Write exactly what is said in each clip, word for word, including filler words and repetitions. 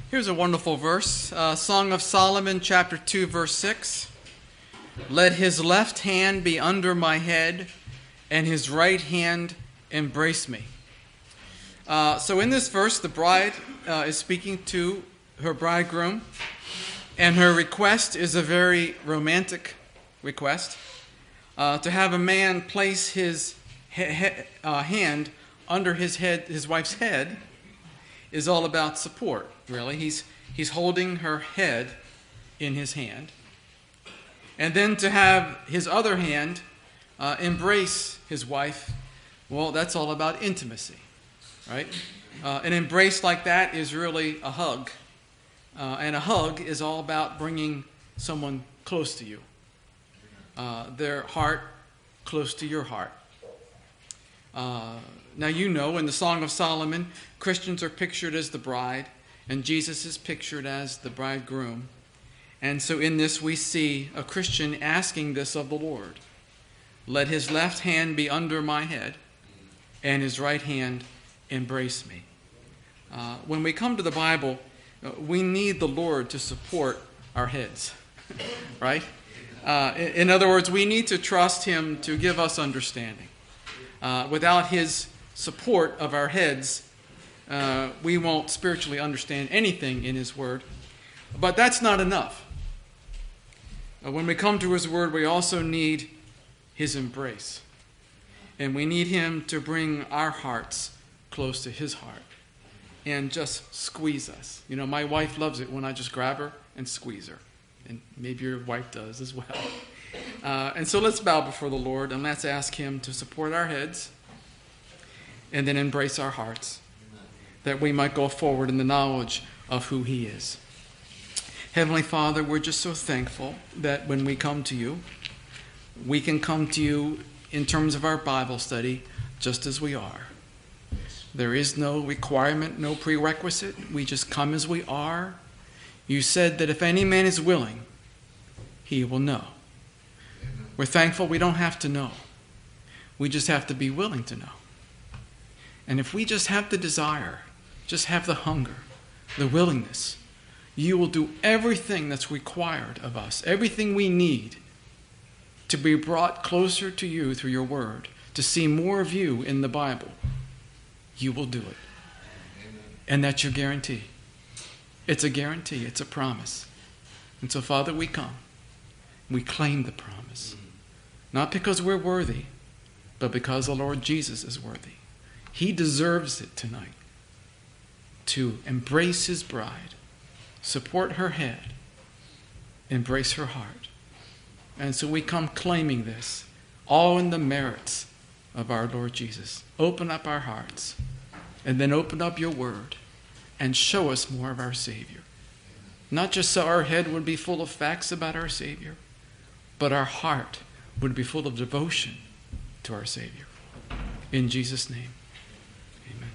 Here's a wonderful verse, uh, Song of Solomon, chapter two, verse six. Let his left hand be under my head, and his right hand embrace me. Uh, so in this verse, the bride uh, is speaking to her bridegroom, and her request is a very romantic request, uh, to have a man place his he- he- uh, hand under his head, his wife's head, is all about support, really. He's, he's holding her head in his hand. And then to have his other hand uh, embrace his wife, well, that's all about intimacy, right? Uh, an embrace like that is really a hug. Uh, and a hug is all about bringing someone close to you. Uh, their heart close to your heart. Uh, now you know in the Song of Solomon, Christians are pictured as the bride, and Jesus is pictured as the bridegroom. And so in this we see a Christian asking this of the Lord. Let his left hand be under my head, and his right hand embrace me. Uh, when we come to the Bible, uh, we need the Lord to support our heads, right? Uh, in, in other words, we need to trust him to give us understanding. Uh, without his support of our heads, uh, we won't spiritually understand anything in his word. But that's not enough. Uh, when we come to his word, we also need his embrace. And we need him to bring our hearts close to his heart and just squeeze us. You know, my wife loves it when I just grab her and squeeze her. And maybe your wife does as well. Uh, and so let's bow before the Lord and let's ask him to support our heads and then embrace our hearts, that we might go forward in the knowledge of who he is. Heavenly Father, we're just so thankful that when we come to you, we can come to you in terms of our Bible study just as we are. There is no requirement, no prerequisite. We just come as we are. You said that if any man is willing, he will know. We're thankful we don't have to know. We just have to be willing to know. And if we just have the desire, just have the hunger, the willingness, you will do everything that's required of us, everything we need to be brought closer to you through your word, to see more of you in the Bible. You will do it. And that's your guarantee. It's a guarantee. It's a promise. And so, Father, we come. We claim the promise. Not because we're worthy, but because the Lord Jesus is worthy. He deserves it tonight to embrace his bride, support her head, embrace her heart. And so we come claiming this, all in the merits of our Lord Jesus. Open up our hearts, and then open up your word, and show us more of our Savior. Not just so our head would be full of facts about our Savior, but our heart would be full of devotion to our Savior. In Jesus' name, amen.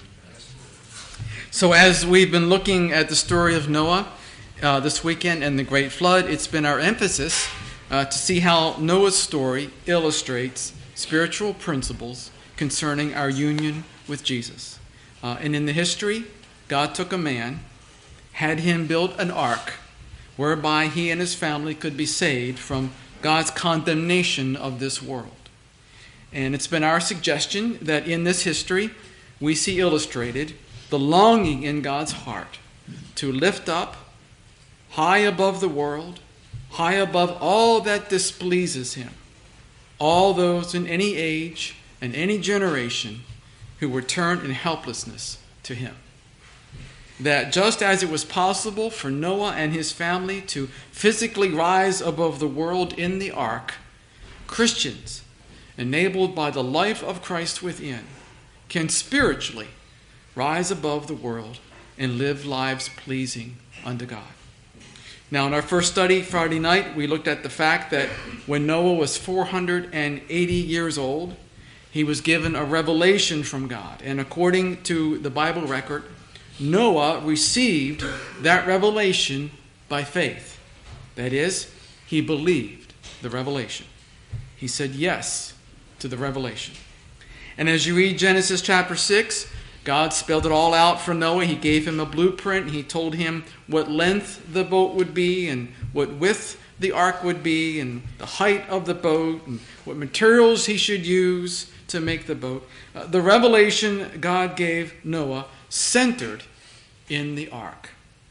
So as we've been looking at the story of Noah uh, this weekend and the Great Flood, it's been our emphasis uh, to see how Noah's story illustrates spiritual principles concerning our union with Jesus. Uh, and in the history, God took a man, had him build an ark, whereby he and his family could be saved from God's condemnation of this world. And it's been our suggestion that in this history, we see illustrated the longing in God's heart to lift up high above the world, high above all that displeases him, all those in any age and any generation who were turned in helplessness to him. That just as it was possible for Noah and his family to physically rise above the world in the ark, Christians, enabled by the life of Christ within, can spiritually rise above the world and live lives pleasing unto God. Now, in our first study Friday night, we looked at the fact that when Noah was four hundred eighty years old, he was given a revelation from God. And according to the Bible record, Noah received that revelation by faith. That is, he believed the revelation. He said yes to the revelation. And as you read Genesis chapter six, God spelled it all out for Noah. He gave him a blueprint. He told him what length the boat would be and what width the ark would be and the height of the boat and what materials he should use to make the boat. Uh, the revelation God gave Noah centered in the ark.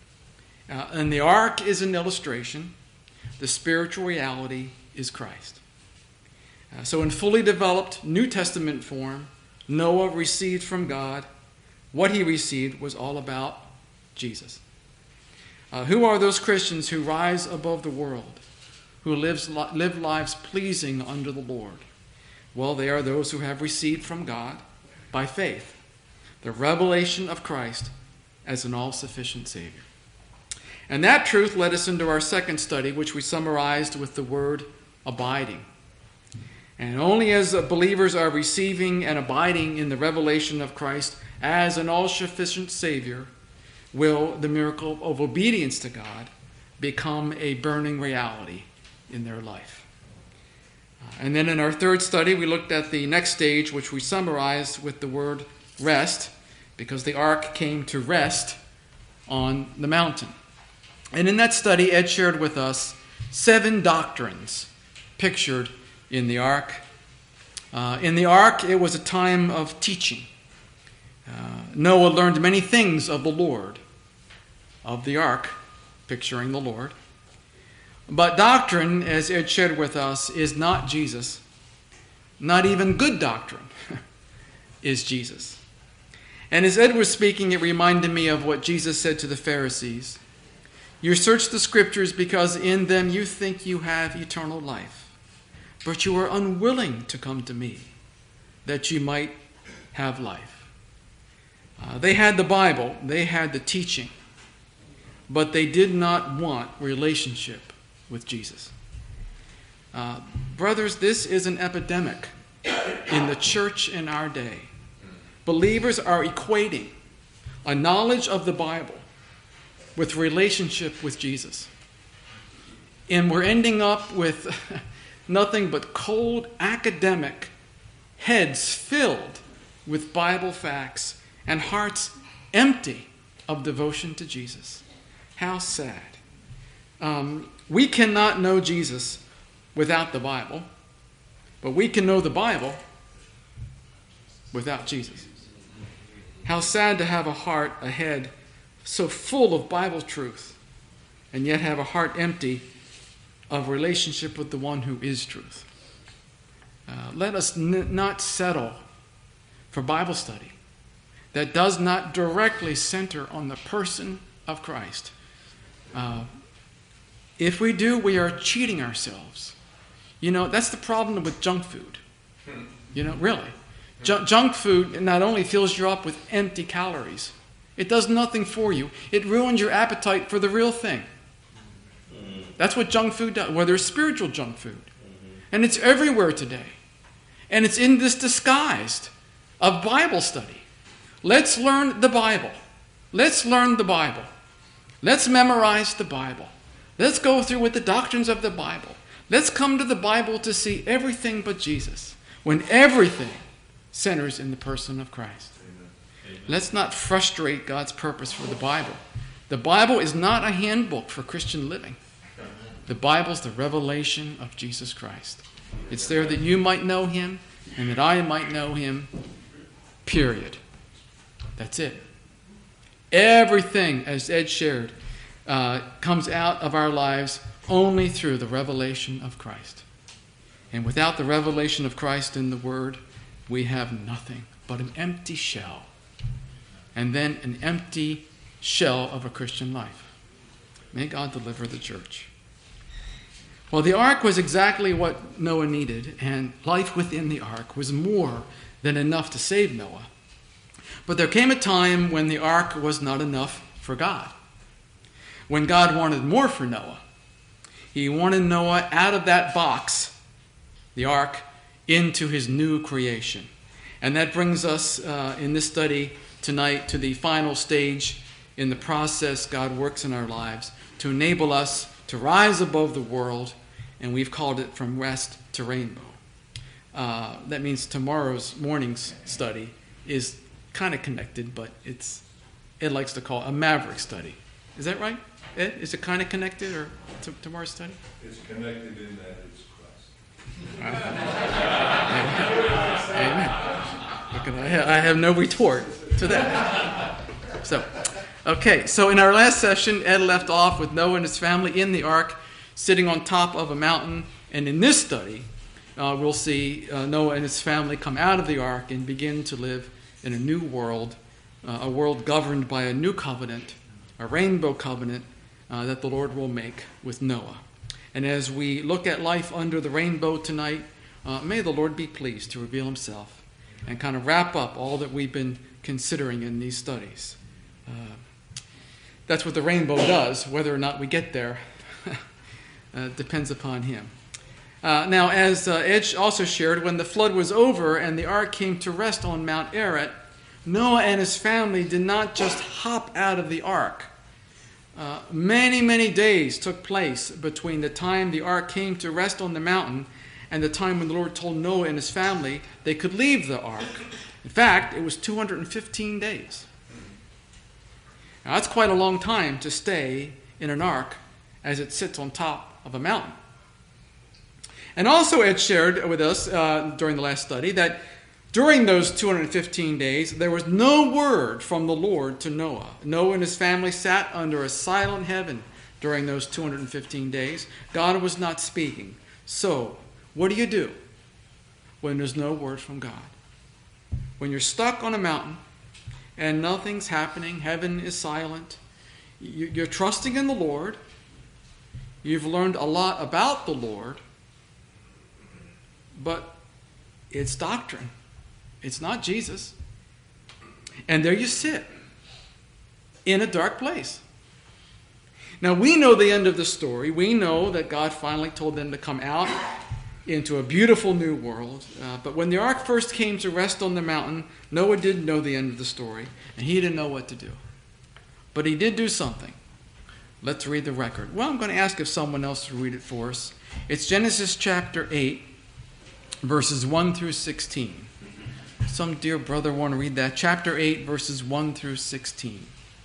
Uh, and the ark is an illustration. The spiritual reality is Christ. Uh, so in fully developed New Testament form, Noah received from God what he received was all about Jesus. Uh, who are those Christians who rise above the world, who lives, live lives pleasing unto the Lord? Well, they are those who have received from God, by faith, the revelation of Christ as an all-sufficient Savior. And that truth led us into our second study, which we summarized with the word abiding. And only as believers are receiving and abiding in the revelation of Christ as an all-sufficient Savior will the miracle of obedience to God become a burning reality in their life. Uh, and then in our third study, we looked at the next stage, which we summarized with the word rest, because the ark came to rest on the mountain. And in that study, Ed shared with us seven doctrines pictured in the ark. Uh, in the ark, it was a time of teaching. Uh, Noah learned many things of the Lord, of the ark, picturing the Lord. But doctrine, as Ed shared with us, is not Jesus. Not even good doctrine is Jesus. And as Ed was speaking, it reminded me of what Jesus said to the Pharisees. You search the Scriptures because in them you think you have eternal life, but you are unwilling to come to me that you might have life. Uh, they had the Bible, they had the teaching, but they did not want relationship with Jesus. Uh, brothers, this is an epidemic in the church in our day. Believers are equating a knowledge of the Bible with relationship with Jesus. And we're ending up with nothing but cold academic heads filled with Bible facts and hearts empty of devotion to Jesus. How sad. Um, we cannot know Jesus without the Bible, but we can know the Bible without Jesus. How sad to have a heart, a head so full of Bible truth, and yet have a heart empty of relationship with the one who is truth. Uh, let us n- not settle for Bible study that does not directly center on the person of Christ. Uh, if we do, we are cheating ourselves. You know, that's the problem with junk food. You know, really. J- junk food not only fills you up with empty calories, it does nothing for you. It ruins your appetite for the real thing. That's what junk food does, whether it's spiritual junk food. And it's everywhere today. And it's in this disguise of Bible study. Let's learn the Bible. Let's learn the Bible. Let's memorize the Bible. Let's go through with the doctrines of the Bible. Let's come to the Bible to see everything but Jesus, when everything centers in the person of Christ. Amen. Let's not frustrate God's purpose for the Bible. The Bible is not a handbook for Christian living. The Bible is the revelation of Jesus Christ. It's there that you might know him and that I might know him, period. That's it. Everything, as Ed shared, uh, comes out of our lives only through the revelation of Christ. And without the revelation of Christ in the Word, we have nothing but an empty shell. And then an empty shell of a Christian life. May God deliver the church. Well, the ark was exactly what Noah needed, and life within the ark was more than enough to save Noah. But there came a time when the ark was not enough for God. When God wanted more for Noah. He wanted Noah out of that box, the ark, into his new creation. And that brings us uh, in this study tonight to the final stage in the process God works in our lives to enable us to rise above the world, and we've called it from rest to rainbow. Uh, that means tomorrow's morning's study is kind of connected, but it's Ed likes to call it a maverick study. Is that right, Ed? Is it kind of connected or to tomorrow's study? It's connected in that it's Christ. Amen. Look at that. I have no retort to that. So, okay. So in our last session, Ed left off with Noah and his family in the ark, sitting on top of a mountain. And in this study, uh, we'll see uh, Noah and his family come out of the ark and begin to live in a new world, uh, a world governed by a new covenant, a rainbow covenant uh, that the Lord will make with Noah. And as we look at life under the rainbow tonight, uh, may the Lord be pleased to reveal himself and kind of wrap up all that we've been considering in these studies. Uh, that's what the rainbow does. Whether or not we get there uh, depends upon him. Uh, now, as uh, Ed also shared, when the flood was over and the ark came to rest on Mount Ararat, Noah and his family did not just hop out of the ark. Uh, many, many days took place between the time the ark came to rest on the mountain and the time when the Lord told Noah and his family they could leave the ark. In fact, it was two hundred fifteen days. Now, that's quite a long time to stay in an ark as it sits on top of a mountain. And also Ed shared with us uh, during the last study that during those two hundred fifteen days, there was no word from the Lord to Noah. Noah and his family sat under a silent heaven during those two hundred fifteen days. God was not speaking. So, what do you do when there's no word from God? When you're stuck on a mountain and nothing's happening, heaven is silent, you're trusting in the Lord, you've learned a lot about the Lord, but it's doctrine. It's not Jesus. And there you sit in a dark place. Now, we know the end of the story. We know that God finally told them to come out into a beautiful new world. Uh, but when the ark first came to rest on the mountain, Noah didn't know the end of the story, and he didn't know what to do. But he did do something. Let's read the record. Well, I'm going to ask if someone else will read it for us. It's Genesis chapter eight, verses one through sixteen. Some dear brother want to read that. Chapter eight, verses one through sixteen.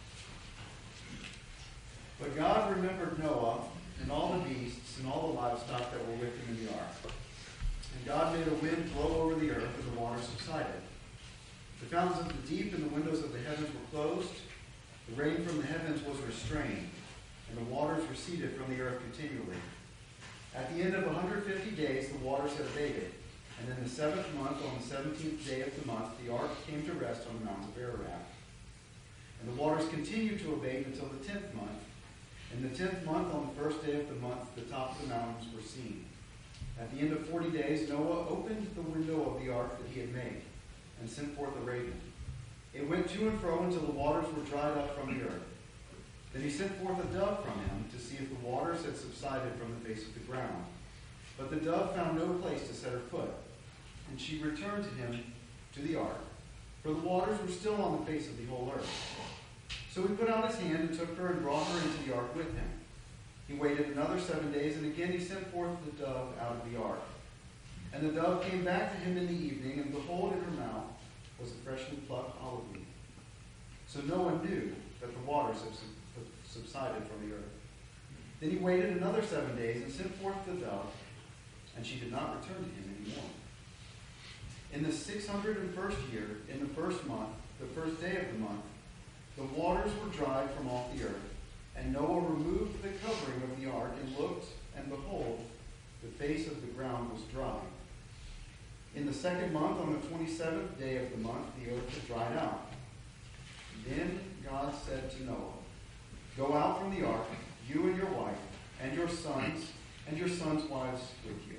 But God remembered Noah and all the beasts and all the livestock that were with him in the ark. And God made a wind blow over the earth, and the waters subsided. The fountains of the deep and the windows of the heavens were closed. The rain from the heavens was restrained, and the waters receded from the earth continually. At the end of one hundred fifty days, the waters had abated. And in the seventh month, on the seventeenth day of the month, the ark came to rest on the mountains of Ararat. And the waters continued to abate until the tenth month. In the tenth month, on the first day of the month, the top of the mountains were seen. At the end of forty days, Noah opened the window of the ark that he had made, and sent forth a raven. It went to and fro until the waters were dried up from the earth. Then he sent forth a dove from him to see if the waters had subsided from the face of the ground. But the dove found no place to set her foot. And she returned to him to the ark, for the waters were still on the face of the whole earth. So he put out his hand and took her and brought her into the ark with him. He waited another seven days, and again he sent forth the dove out of the ark. And the dove came back to him in the evening, and behold, in her mouth was a freshly plucked olive leaf. So Noah knew that the waters had subsided from the earth. Then he waited another seven days and sent forth the dove, and she did not return to him any more. In the six hundred first year, in the first month, the first day of the month, the waters were dried from off the earth, and Noah removed the covering of the ark and looked, and behold, the face of the ground was dry. In the second month, on the twenty-seventh day of the month, the earth had dried out. Then God said to Noah, "Go out from the ark, you and your wife, and your sons, and your sons' wives with you."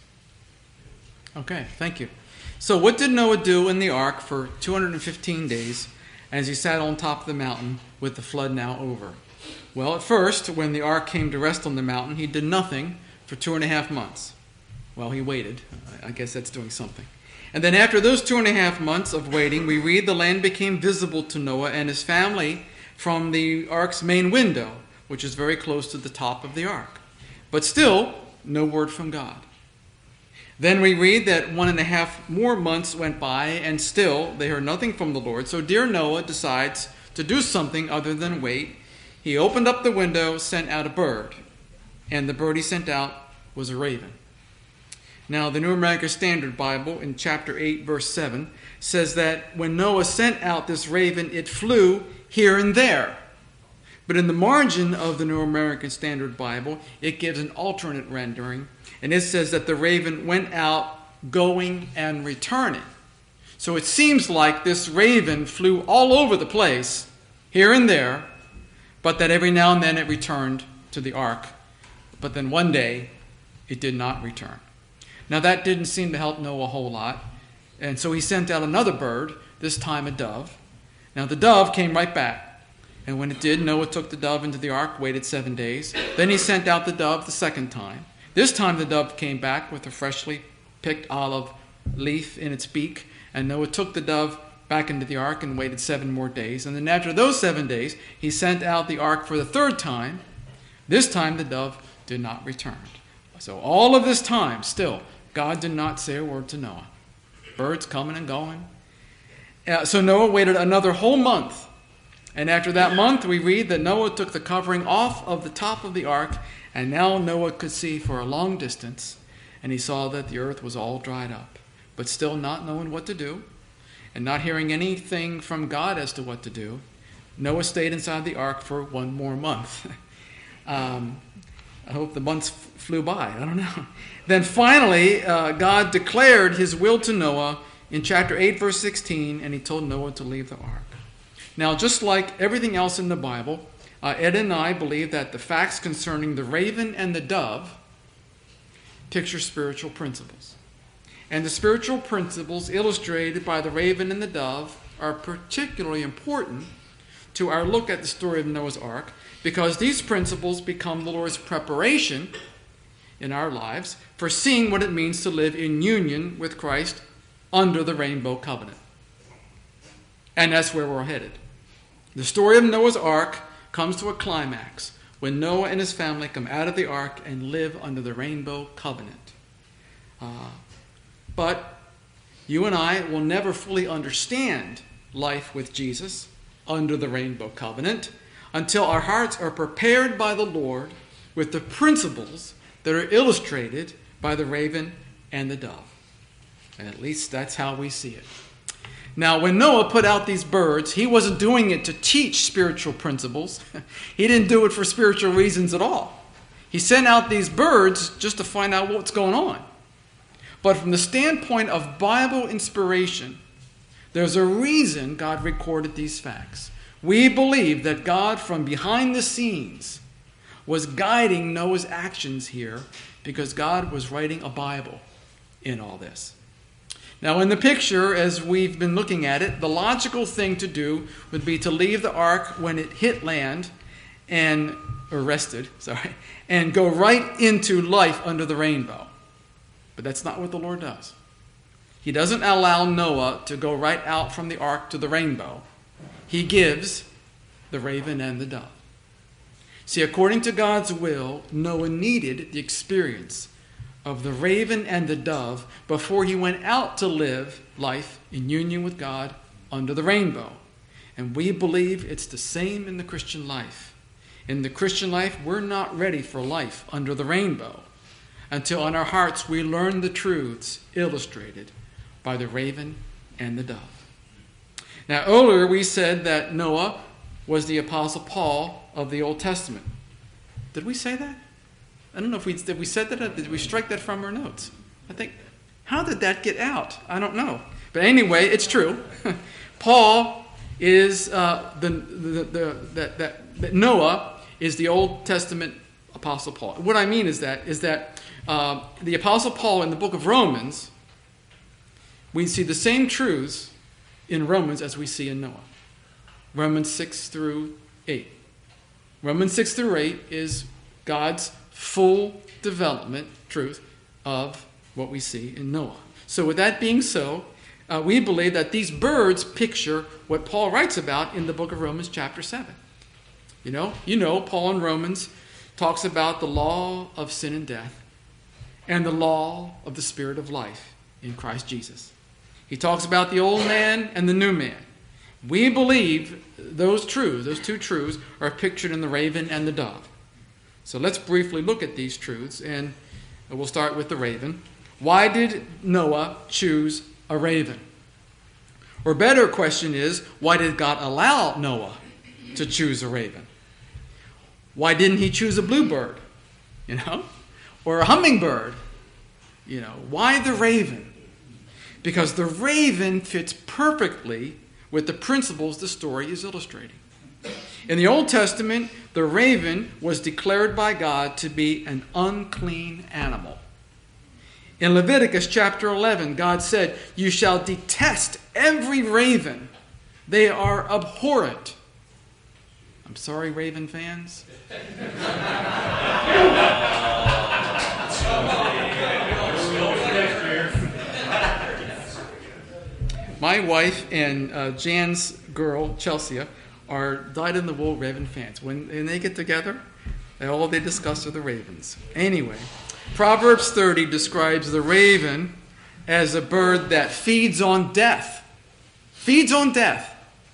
Okay, thank you. So what did Noah do in the ark for two hundred fifteen days as he sat on top of the mountain with the flood now over? Well, at first, when the ark came to rest on the mountain, he did nothing for two and a half months. Well, he waited. I guess that's doing something. And then after those two and a half months of waiting, we read the land became visible to Noah and his family from the ark's main window, which is very close to the top of the ark. But still, no word from God. Then we read that one and a half more months went by, and still they heard nothing from the Lord. So dear Noah decides to do something other than wait. He opened up the window, sent out a bird, and the bird he sent out was a raven. Now, the New American Standard Bible in chapter eight, verse seven, says that when Noah sent out this raven, it flew here and there. But in the margin of the New American Standard Bible, it gives an alternate rendering, and it says that the raven went out going and returning. So it seems like this raven flew all over the place, here and there, but that every now and then it returned to the ark. But then one day, it did not return. Now that didn't seem to help Noah a whole lot, and so he sent out another bird, this time a dove. Now the dove came right back. And when it did, Noah took the dove into the ark, waited seven days. Then he sent out the dove the second time. This time the dove came back with a freshly picked olive leaf in its beak. And Noah took the dove back into the ark and waited seven more days. And then after those seven days, he sent out the ark for the third time. This time the dove did not return. So all of this time, still, God did not say a word to Noah. Birds coming and going. Uh, so Noah waited another whole month. And after that month, we read that Noah took the covering off of the top of the ark, and now Noah could see for a long distance, and he saw that the earth was all dried up. But still not knowing what to do, and not hearing anything from God as to what to do, Noah stayed inside the ark for one more month. um, I hope the months f- flew by. I don't know. Then finally, uh, God declared his will to Noah in chapter eight, verse sixteen, and he told Noah to leave the ark. Now, just like everything else in the Bible, uh, Ed and I believe that the facts concerning the raven and the dove picture spiritual principles. And the spiritual principles illustrated by the raven and the dove are particularly important to our look at the story of Noah's Ark, because these principles become the Lord's preparation in our lives for seeing what it means to live in union with Christ under the rainbow covenant. And that's where we're headed. The story of Noah's Ark comes to a climax when Noah and his family come out of the ark and live under the rainbow covenant. Uh, but you and I will never fully understand life with Jesus under the rainbow covenant until our hearts are prepared by the Lord with the principles that are illustrated by the raven and the dove. And at least that's how we see it. Now, when Noah put out these birds, he wasn't doing it to teach spiritual principles. He didn't do it for spiritual reasons at all. He sent out these birds just to find out what's going on. But from the standpoint of Bible inspiration, there's a reason God recorded these facts. We believe that God, from behind the scenes, was guiding Noah's actions here because God was writing a Bible in all this. Now, in the picture, as we've been looking at it, the logical thing to do would be to leave the ark when it hit land and or rested, sorry, and go right into life under the rainbow. But that's not what the Lord does. He doesn't allow Noah to go right out from the ark to the rainbow. He gives the raven and the dove. See, according to God's will, Noah needed the experience of the raven and the dove before he went out to live life in union with God under the rainbow. And we believe it's the same in the Christian life. In the Christian life, we're not ready for life under the rainbow until in our hearts we learn the truths illustrated by the raven and the dove. Now, earlier we said that Noah was the Apostle Paul of the Old Testament. Did we say that? I don't know if we did we said that or did we strike that from our notes? I think, how did that get out? I don't know. But anyway, it's true. Paul is uh, the, the, the that, that that Noah is the Old Testament Apostle Paul. What I mean is that is that uh, the Apostle Paul in the book of Romans, we see the same truths in Romans as we see in Noah. Romans six through eight. Romans six through eight is God's full development truth of what we see in Noah. So with that being so, uh, we believe that these birds picture what Paul writes about in the book of Romans chapter seven. You know, you know, Paul in Romans talks about the law of sin and death. and the law of the Spirit of life in Christ Jesus. He talks about the old man and the new man. We believe those truths, those two truths, are pictured in the raven and the dove. So let's briefly look at these truths, and we'll start with the raven. Why did Noah choose a raven? Or better question is, why did God allow Noah to choose a raven? Why didn't he choose a bluebird, you know, or a hummingbird? You know, why the raven? Because the raven fits perfectly with the principles the story is illustrating. In the Old Testament, the raven was declared by God to be an unclean animal. In Leviticus chapter eleven, God said, "You shall detest every raven. They are abhorrent." I'm sorry, Raven fans. My wife and uh, Jan's girl, Chelsea, are dyed-in-the-wool Raven fans. When, when they get together, they, all they discuss are the ravens. Anyway, Proverbs thirty describes the raven as a bird that feeds on death. Feeds on death.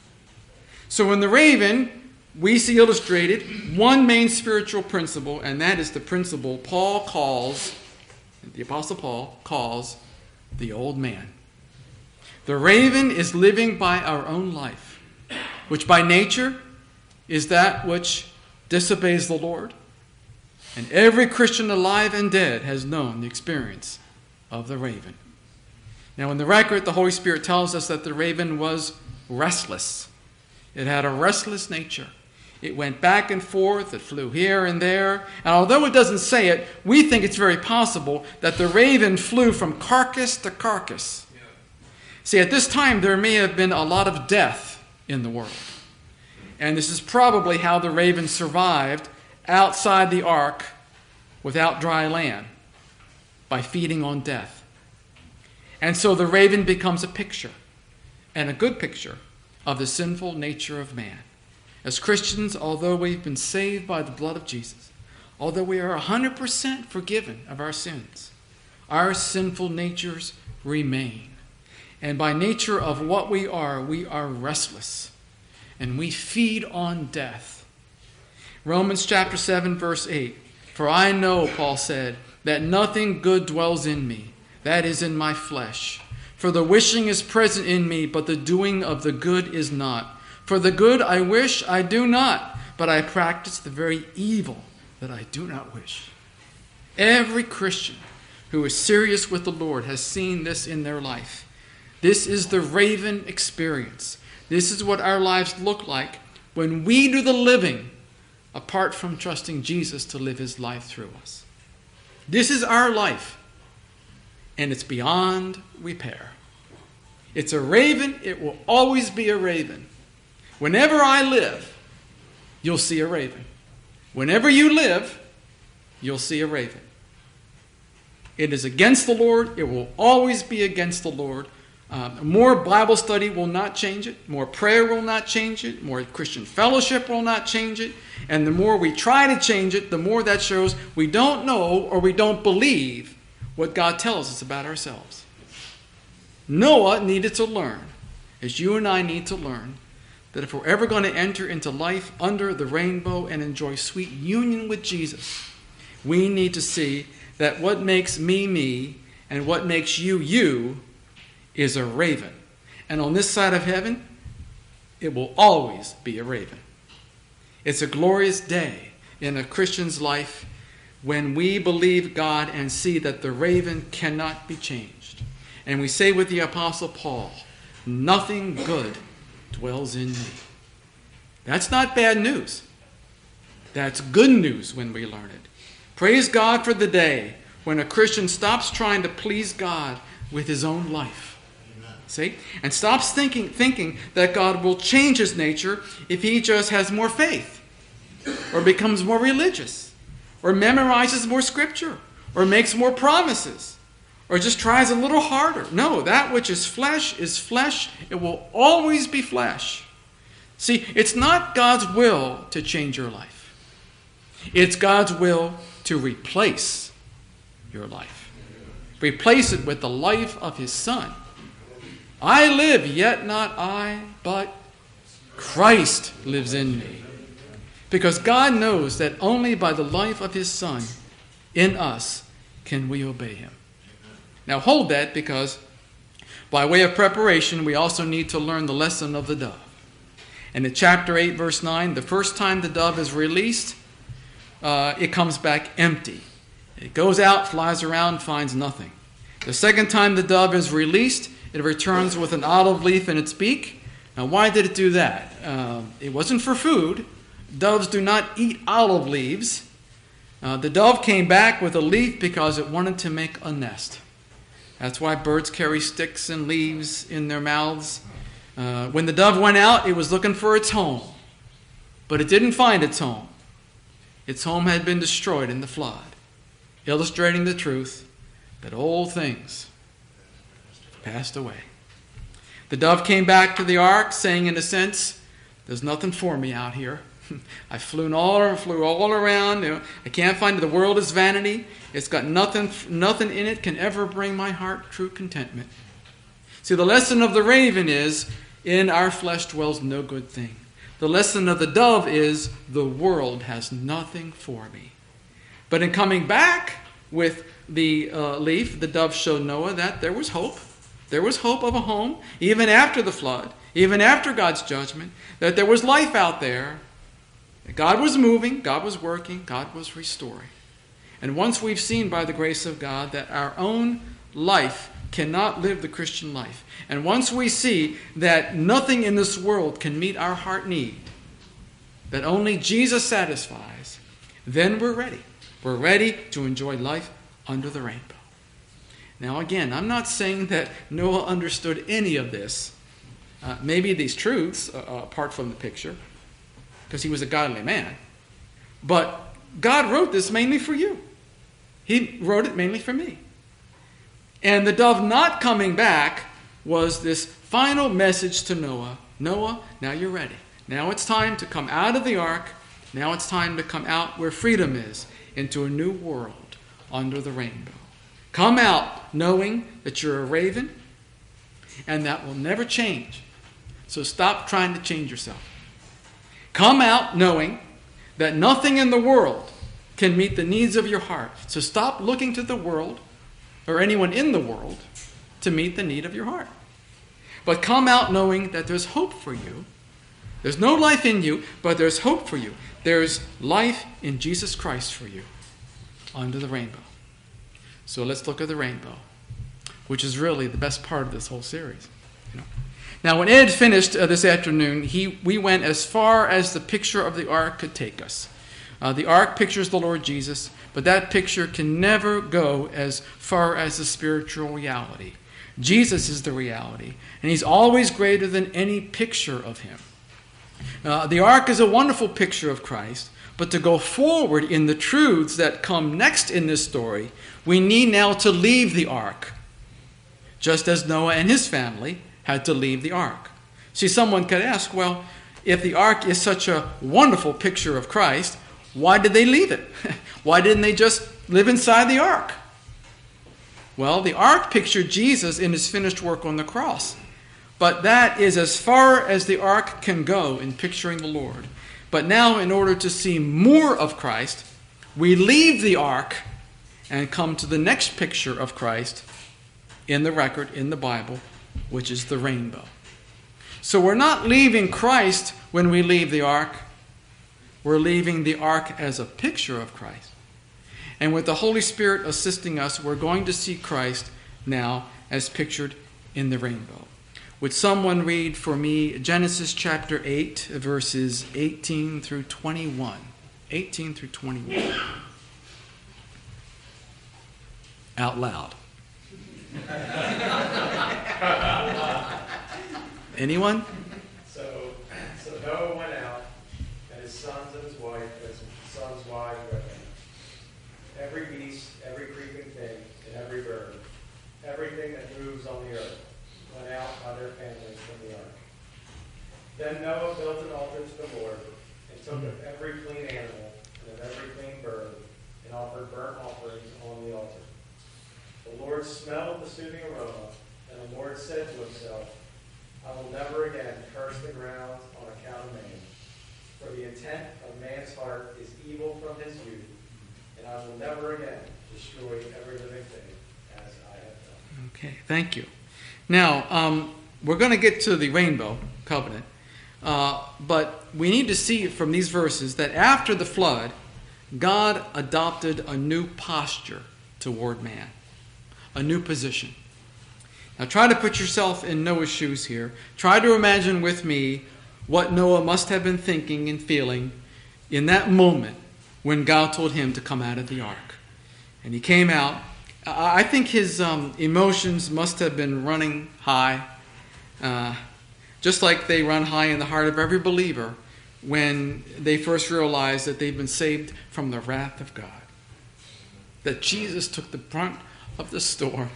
So in the raven, we see illustrated one main spiritual principle, and that is the principle Paul calls, the Apostle Paul calls, the old man. The raven is living by our own life, which by nature is that which disobeys the Lord. And every Christian alive and dead has known the experience of the raven. Now in the record, the Holy Spirit tells us that the raven was restless. It had a restless nature. It went back and forth. It flew here and there. And although it doesn't say it, we think it's very possible that the raven flew from carcass to carcass. Yeah. See, at this time, there may have been a lot of death in the world. And this is probably how the raven survived outside the ark without dry land, by feeding on death. And so the raven becomes a picture, and a good picture, of the sinful nature of man. As Christians, although we've been saved by the blood of Jesus, although we are one hundred percent forgiven of our sins, our sinful natures remain. And by nature of what we are, we are restless, and we feed on death. Romans chapter seven, verse eight. For I know, Paul said, that nothing good dwells in me, that is in my flesh. For the wishing is present in me, but the doing of the good is not. For the good I wish I do not, but I practice the very evil that I do not wish. Every Christian who is serious with the Lord has seen this in their life. This is the raven experience. This is what our lives look like when we do the living apart from trusting Jesus to live his life through us. This is our life, and it's beyond repair. It's a raven. It will always be a raven. Whenever I live, you'll see a raven. Whenever you live, you'll see a raven. It is against the Lord. It will always be against the Lord. Um, more Bible study will not change it. More prayer will not change it. More Christian fellowship will not change it. And the more we try to change it, the more that shows we don't know or we don't believe what God tells us about ourselves. Noah needed to learn, as you and I need to learn, that if we're ever going to enter into life under the rainbow and enjoy sweet union with Jesus, we need to see that what makes me me and what makes you you is a raven. And on this side of heaven, it will always be a raven. It's a glorious day in a Christian's life when we believe God and see that the raven cannot be changed. And we say with the Apostle Paul, nothing good dwells in me. That's not bad news. That's good news when we learn it. Praise God for the day when a Christian stops trying to please God with his own life. Amen. See? And stops thinking, thinking that God will change his nature if he just has more faith, or becomes more religious, or memorizes more scripture, or makes more promises, or just tries a little harder. No, that which is flesh is flesh. It will always be flesh. See, it's not God's will to change your life. It's God's will to replace your life. replace it with the life of his Son. I live, yet not I, but Christ lives in me. Because God knows that only by the life of his Son in us can we obey him. Now hold that, because by way of preparation, we also need to learn the lesson of the dove. And in chapter eight, verse nine, the first time the dove is released, uh, it comes back empty. It goes out, flies around, finds nothing. The second time the dove is released, it returns with an olive leaf in its beak. Now, why did it do that? Uh, it wasn't for food. Doves do not eat olive leaves. Uh, the dove came back with a leaf because it wanted to make a nest. That's why birds carry sticks and leaves in their mouths. Uh, when the dove went out, it was looking for its home. But it didn't find its home. Its home had been destroyed in the flood, illustrating the truth that old things passed away. The dove came back to the ark, saying, in a sense, there's nothing for me out here. I flew all, flew all around. You know, I can't find it. The world is vanity. It's got nothing, nothing in it can ever bring my heart true contentment. See, the lesson of the raven is, in our flesh dwells no good thing. The lesson of the dove is, the world has nothing for me. But in coming back with the uh, leaf, the dove showed Noah that there was hope. There was hope of a home, even after the flood, even after God's judgment, that there was life out there. God was moving, God was working, God was restoring. And once we've seen by the grace of God that our own life cannot live the Christian life, and once we see that nothing in this world can meet our heart need, that only Jesus satisfies, then we're ready. We're ready to enjoy life under the rainbow. Now again, I'm not saying that Noah understood any of this. Uh, maybe these truths, uh, apart from the picture, because he was a godly man. But God wrote this mainly for you. He wrote it mainly for me. And the dove not coming back was this final message to Noah. Noah, now you're ready. Now it's time to come out of the ark. Now it's time to come out where freedom is, into a new world under the rainbow. Come out knowing that you're a raven, and that will never change. So stop trying to change yourself. Come out knowing that nothing in the world can meet the needs of your heart. So stop looking to the world or anyone in the world to meet the need of your heart. But come out knowing that there's hope for you. There's no life in you, but there's hope for you. There's life in Jesus Christ for you under the rainbow. So let's look at the rainbow, which is really the best part of this whole series. You know? Now, when Ed finished uh, this afternoon, he we went as far as the picture of the ark could take us. Uh, the ark pictures the Lord Jesus, but that picture can never go as far as the spiritual reality. Jesus is the reality, and he's always greater than any picture of him. Uh, the ark is a wonderful picture of Christ, but to go forward in the truths that come next in this story, we need now to leave the ark, just as Noah and his family had to leave the ark. See, someone could ask, well, if the ark is such a wonderful picture of Christ, why did they leave it? Why didn't they just live inside the ark? Well, the ark pictured Jesus in his finished work on the cross. But that is as far as the ark can go in picturing the Lord. But now, in order to see more of Christ, we leave the ark and come to the next picture of Christ in the record, in the Bible, which is the rainbow. So we're not leaving Christ when we leave the ark. We're leaving the ark as a picture of Christ. And with the Holy Spirit assisting us, we're going to see Christ now as pictured in the rainbow. Would someone read for me Genesis chapter eight, verses eighteen through twenty-one? eighteen through twenty-one. Out loud. Anyone? So, so Noah went out, and his sons and his wife, and his sons' wives with him. Every beast, every creeping thing, and every bird, everything that moves on the earth, went out by their families from the ark. Then Noah built an altar to the Lord, and took of every clean animal, and of every clean bird, and offered burnt offerings on the altar. The Lord is evil from his youth, and I will never again destroy every living thing as I have done. Okay, thank you. Now, um, we're going to get to the rainbow covenant, uh, but we need to see from these verses that after the flood, God adopted a new posture toward man, a new position. Now try to put yourself in Noah's shoes here. Try to imagine with me what Noah must have been thinking and feeling in that moment when God told him to come out of the ark. And he came out. I think his um, emotions must have been running high, uh, just like they run high in the heart of every believer when they first realize that they've been saved from the wrath of God. That Jesus took the brunt of the storm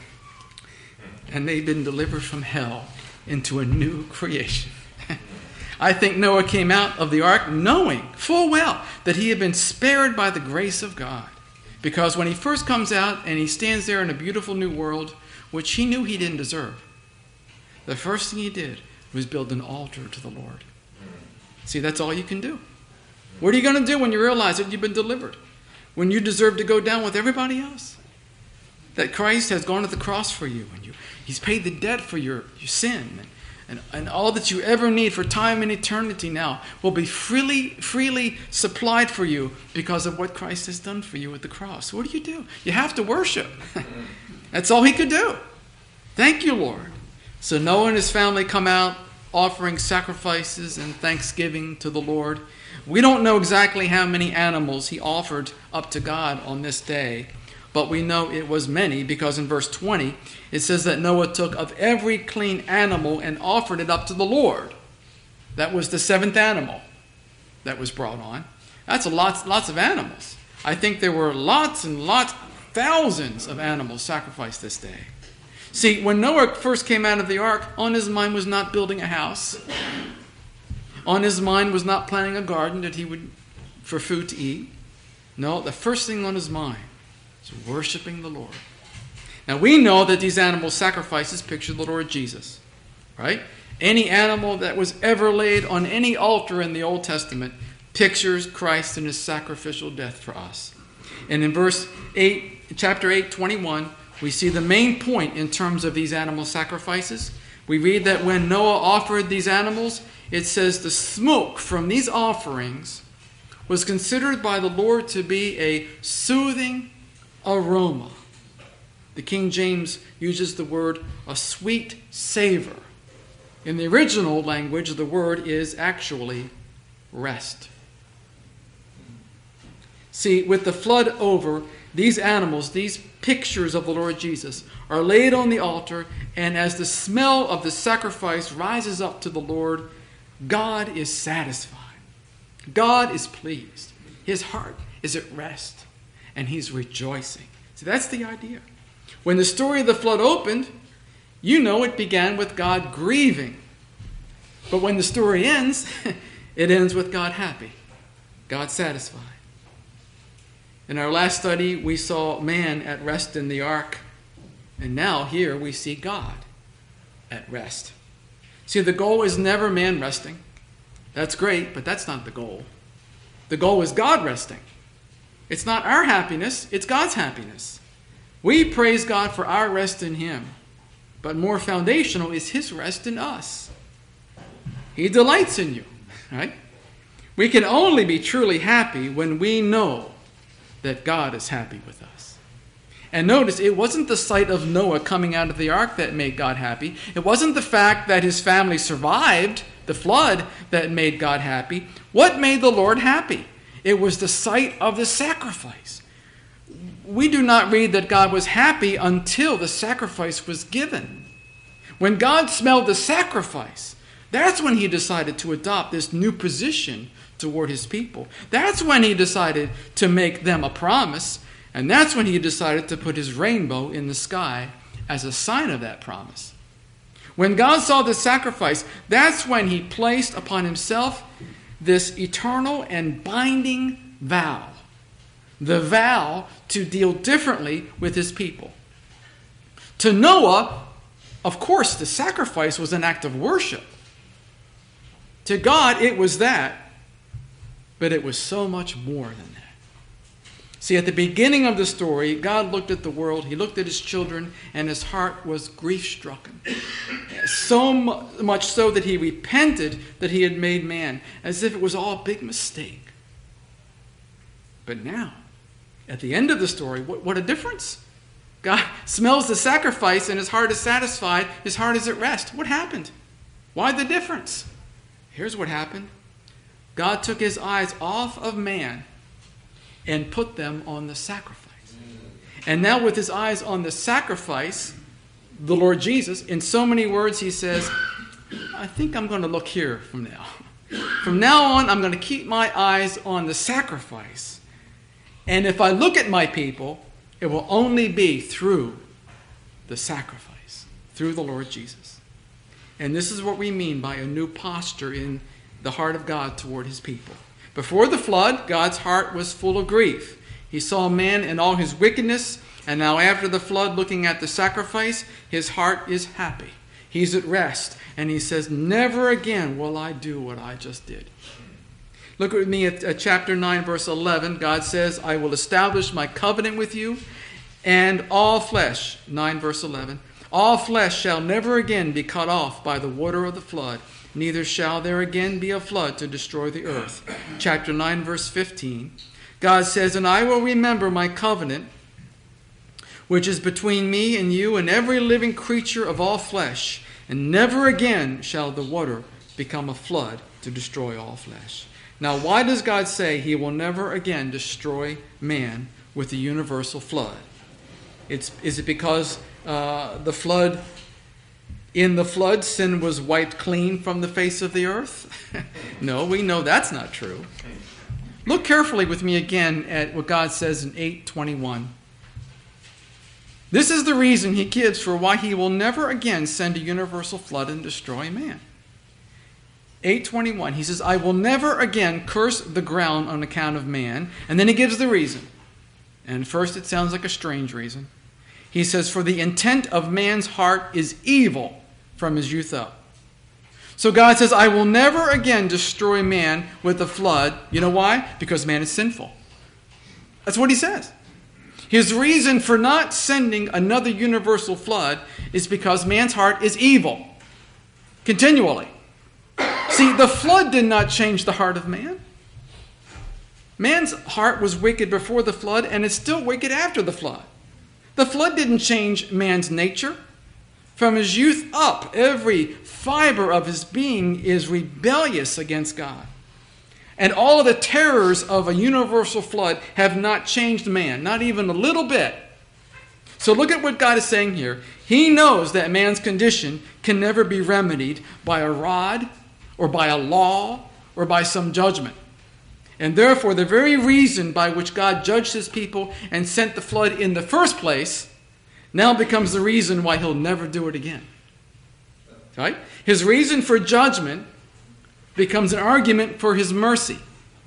and they've been delivered from hell into a new creation. I think Noah came out of the ark knowing full well that he had been spared by the grace of God. Because when he first comes out and he stands there in a beautiful new world, which he knew he didn't deserve, the first thing he did was build an altar to the Lord. See, that's all you can do. What are you going to do when you realize that you've been delivered? When you deserve to go down with everybody else? That Christ has gone to the cross for you, and you, he's paid the debt for your, your sin. And, and, and all that you ever need for time and eternity now will be freely, freely supplied for you because of what Christ has done for you at the cross. What do you do? You have to worship. That's all he could do. Thank you, Lord. So Noah and his family come out offering sacrifices and thanksgiving to the Lord. We don't know exactly how many animals he offered up to God on this day, but we know it was many because in verse twenty it says that Noah took of every clean animal and offered it up to the Lord. That was the seventh animal that was brought on. That's a lots, lots of animals. I think there were lots and lots, thousands of animals sacrificed this day. See, when Noah first came out of the ark, on his mind was not building a house. On his mind was not planting a garden that he would for food to eat. No, the first thing on his mind was worshiping the Lord. Now we know that these animal sacrifices picture the Lord Jesus, right? Any animal that was ever laid on any altar in the Old Testament pictures Christ and his sacrificial death for us. And in verse eight, chapter eight, twenty-one, we see the main point in terms of these animal sacrifices. We read that when Noah offered these animals, it says the smoke from these offerings was considered by the Lord to be a soothing aroma. The King James uses the word a sweet savor. In the original language, the word is actually rest. See, with the flood over, these animals, these pictures of the Lord Jesus, are laid on the altar, and as the smell of the sacrifice rises up to the Lord, God is satisfied. God is pleased. His heart is at rest, and he's rejoicing. See, that's the idea. When the story of the flood opened, you know it began with God grieving. But when the story ends, it ends with God happy, God satisfied. In our last study, we saw man at rest in the ark, and now here we see God at rest. See, the goal is never man resting. That's great, but that's not the goal. The goal is God resting. It's not our happiness, it's God's happiness. We praise God for our rest in him, but more foundational is his rest in us. He delights in you, right? We can only be truly happy when we know that God is happy with us. And notice, it wasn't the sight of Noah coming out of the ark that made God happy. It wasn't the fact that his family survived the flood that made God happy. What made the Lord happy? It was the sight of the sacrifice. We do not read that God was happy until the sacrifice was given. When God smelled the sacrifice, that's when he decided to adopt this new position toward his people. That's when he decided to make them a promise, and that's when he decided to put his rainbow in the sky as a sign of that promise. When God saw the sacrifice, that's when he placed upon himself this eternal and binding vow. The vow to deal differently with his people. To Noah, of course, the sacrifice was an act of worship. To God, it was that. But it was so much more than that. See, at the beginning of the story, God looked at the world, he looked at his children, and his heart was grief-stricken. So much so that he repented that he had made man, as if it was all a big mistake. But now, at the end of the story, what, what a difference. God smells the sacrifice and his heart is satisfied. His heart is at rest. What happened? Why the difference? Here's what happened. God took his eyes off of man and put them on the sacrifice. And now with his eyes on the sacrifice, the Lord Jesus, in so many words, he says, I think I'm going to look here from now. From now on, I'm going to keep my eyes on the sacrifice. And if I look at my people, it will only be through the sacrifice, through the Lord Jesus. And this is what we mean by a new posture in the heart of God toward his people. Before the flood, God's heart was full of grief. He saw man in all his wickedness, and now after the flood, looking at the sacrifice, his heart is happy. He's at rest, and he says, never again will I do what I just did. Look with me at, at chapter nine, verse eleven. God says, I will establish my covenant with you, and all flesh, nine, verse eleven, all flesh shall never again be cut off by the water of the flood, neither shall there again be a flood to destroy the earth. Chapter nine, verse fifteen. God says, and I will remember my covenant, which is between me and you and every living creature of all flesh, and never again shall the water become a flood to destroy all flesh. Now, why does God say he will never again destroy man with the universal flood? It's, is it because uh, the flood, in the flood, sin was wiped clean from the face of the earth? No, we know that's not true. Look carefully with me again at what God says in eight twenty-one. This is the reason he gives for why he will never again send a universal flood and destroy man. eight twenty-one, he says, I will never again curse the ground on account of man. And then he gives the reason. And first it sounds like a strange reason. He says, for the intent of man's heart is evil from his youth up. So God says, I will never again destroy man with a flood. You know why? Because man is sinful. That's what he says. His reason for not sending another universal flood is because man's heart is evil. Continually. See, the flood did not change the heart of man. Man's heart was wicked before the flood, and it's still wicked after the flood. The flood didn't change man's nature. From his youth up, every fiber of his being is rebellious against God. And all of the terrors of a universal flood have not changed man, not even a little bit. So look at what God is saying here. He knows that man's condition can never be remedied by a rod, or by a law, or by some judgment. And therefore, the very reason by which God judged his people and sent the flood in the first place now becomes the reason why he'll never do it again. Right? His reason for judgment becomes an argument for his mercy.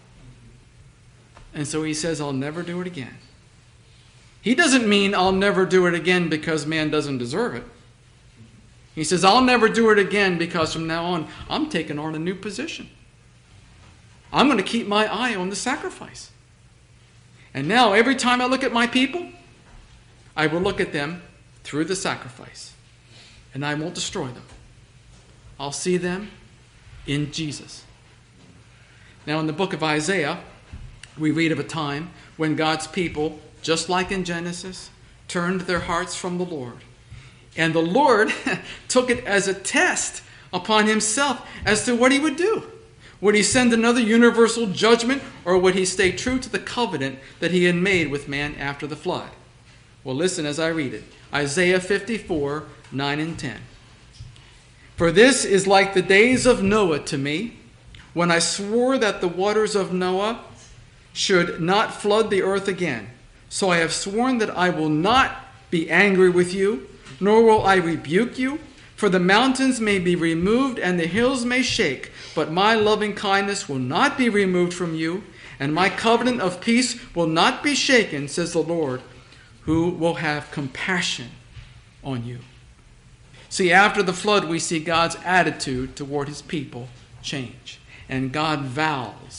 And so he says, I'll never do it again. He doesn't mean I'll never do it again because man doesn't deserve it. He says, I'll never do it again because from now on, I'm taking on a new position. I'm going to keep my eye on the sacrifice. And now, every time I look at my people, I will look at them through the sacrifice. And I won't destroy them. I'll see them in Jesus. Now, in the book of Isaiah, we read of a time when God's people, just like in Genesis, turned their hearts from the Lord. And the Lord took it as a test upon himself as to what he would do. Would he send another universal judgment, or would he stay true to the covenant that he had made with man after the flood? Well, listen as I read it. Isaiah fifty-four, nine and ten. For this is like the days of Noah to me, when I swore that the waters of Noah should not flood the earth again. So I have sworn that I will not be angry with you, nor will I rebuke you. For the mountains may be removed and the hills may shake, but my loving kindness will not be removed from you, and my covenant of peace will not be shaken, says the Lord, who will have compassion on you. See, after the flood, we see God's attitude toward his people change. And God vows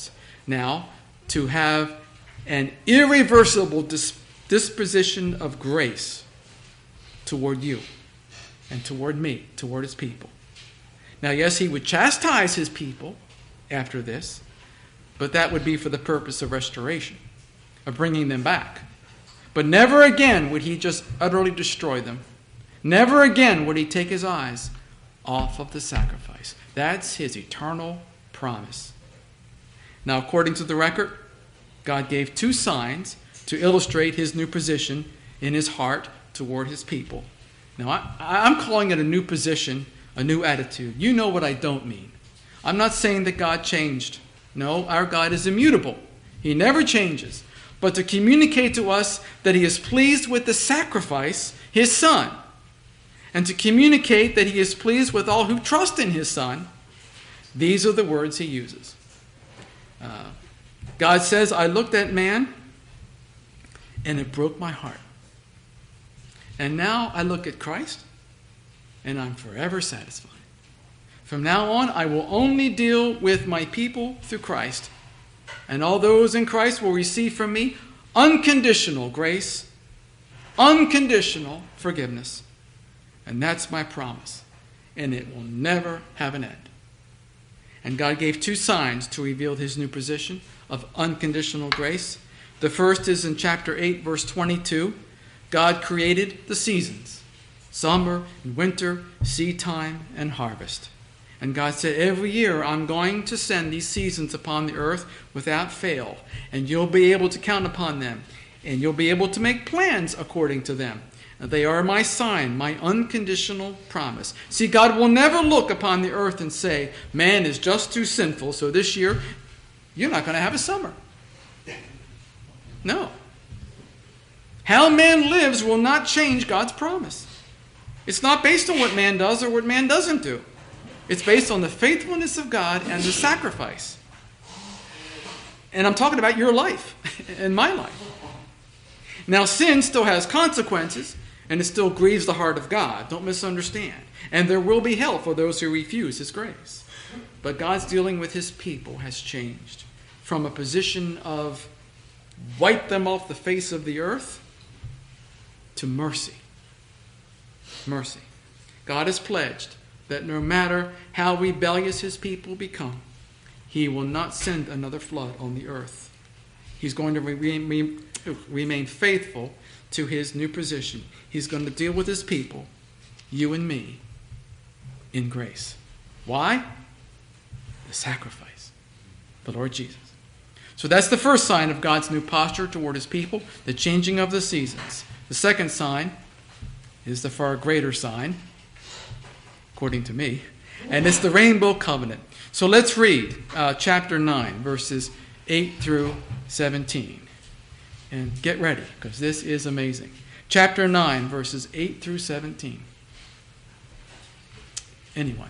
now to have an irreversible dis- disposition of grace toward you and toward me, toward his people. Now, yes, he would chastise his people after this, but that would be for the purpose of restoration, of bringing them back. But never again would he just utterly destroy them. Never again would he take his eyes off of the sacrifice. That's his eternal promise. Now, according to the record, God gave two signs to illustrate his new position in his heart toward his people. Now, I, I'm calling it a new position, a new attitude. You know what I don't mean. I'm not saying that God changed. No, our God is immutable. He never changes. But to communicate to us that he is pleased with the sacrifice, his Son, and to communicate that he is pleased with all who trust in his Son, these are the words he uses. Uh, God says, I looked at man, and it broke my heart. And now I look at Christ, and I'm forever satisfied. From now on, I will only deal with my people through Christ, and all those in Christ will receive from me unconditional grace, unconditional forgiveness. And that's my promise, and it will never have an end. And God gave two signs to reveal his new position of unconditional grace. The first is in chapter eight, verse twenty-two. God created the seasons, summer and winter, seed time and harvest. And God said, every year I'm going to send these seasons upon the earth without fail, and you'll be able to count upon them, and you'll be able to make plans according to them. They are my sign, my unconditional promise. See, God will never look upon the earth and say, man is just too sinful, so this year you're not going to have a summer. No. How man lives will not change God's promise. It's not based on what man does or what man doesn't do. It's based on the faithfulness of God and the sacrifice. And I'm talking about your life and my life. Now, sin still has consequences, and it still grieves the heart of God. Don't misunderstand. And there will be hell for those who refuse his grace. But God's dealing with his people has changed from a position of wipe them off the face of the earth to mercy. Mercy. God has pledged that no matter how rebellious his people become, he will not send another flood on the earth. He's going to re- remain faithful to his new position. He's going to deal with his people, you and me, in grace. Why? The sacrifice, the Lord Jesus. So that's the first sign of God's new posture toward his people, the changing of the seasons. The second sign is the far greater sign, according to me, and it's the rainbow covenant. So let's read uh, chapter nine, verses eight through seventeen. And get ready, because this is amazing. Chapter nine, verses eight through seventeen. Anyone?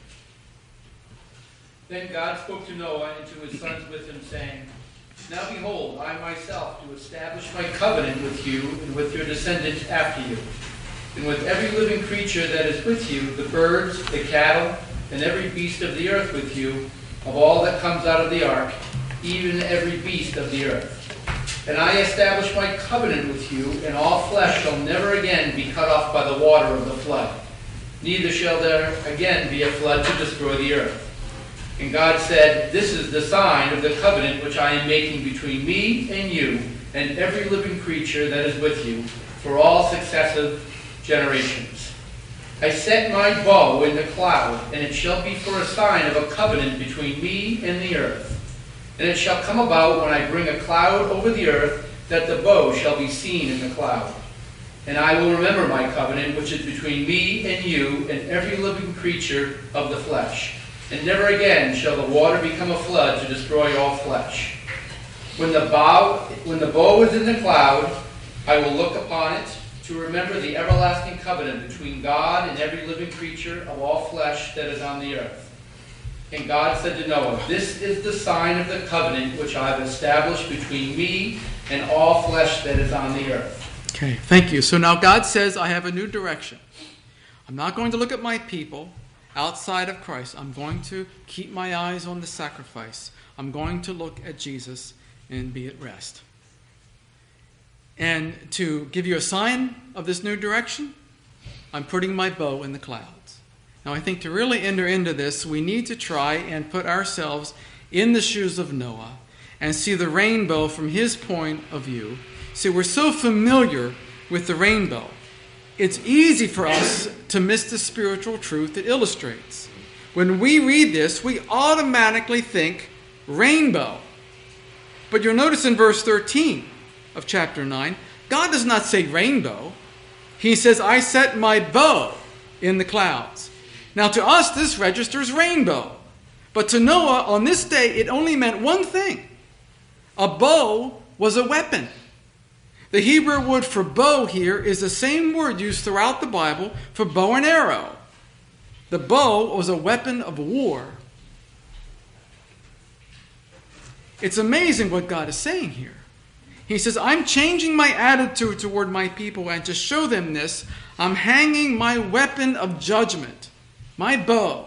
Then God spoke to Noah and to his sons with him, saying, Now behold, I myself do establish my covenant with you and with your descendants after you, and with every living creature that is with you, the birds, the cattle, and every beast of the earth with you, of all that comes out of the ark, even every beast of the earth. And I establish my covenant with you, and all flesh shall never again be cut off by the water of the flood. Neither shall there again be a flood to destroy the earth. And God said, This is the sign of the covenant which I am making between me and you, and every living creature that is with you, for all successive generations. I set my bow in the cloud, and it shall be for a sign of a covenant between me and the earth. And it shall come about when I bring a cloud over the earth, that the bow shall be seen in the cloud. And I will remember my covenant, which is between me and you and every living creature of the flesh. And never again shall the water become a flood to destroy all flesh. When the bow, when the bow is in the cloud, I will look upon it to remember the everlasting covenant between God and every living creature of all flesh that is on the earth. And God said to Noah, This is the sign of the covenant which I have established between me and all flesh that is on the earth. Okay, thank you. So now God says, I have a new direction. I'm not going to look at my people outside of Christ. I'm going to keep my eyes on the sacrifice. I'm going to look at Jesus and be at rest. And to give you a sign of this new direction, I'm putting my bow in the clouds. Now, I think to really enter into this, we need to try and put ourselves in the shoes of Noah and see the rainbow from his point of view. See, we're so familiar with the rainbow. It's easy for us to miss the spiritual truth it illustrates. When we read this, we automatically think rainbow. But you'll notice in verse thirteen of chapter nine, God does not say rainbow. He says, I set my bow in the clouds. Now to us, this registers rainbow. But to Noah, on this day, it only meant one thing. A bow was a weapon. The Hebrew word for bow here is the same word used throughout the Bible for bow and arrow. The bow was a weapon of war. It's amazing what God is saying here. He says, I'm changing my attitude toward my people, and to show them this, I'm hanging my weapon of judgment, my bow,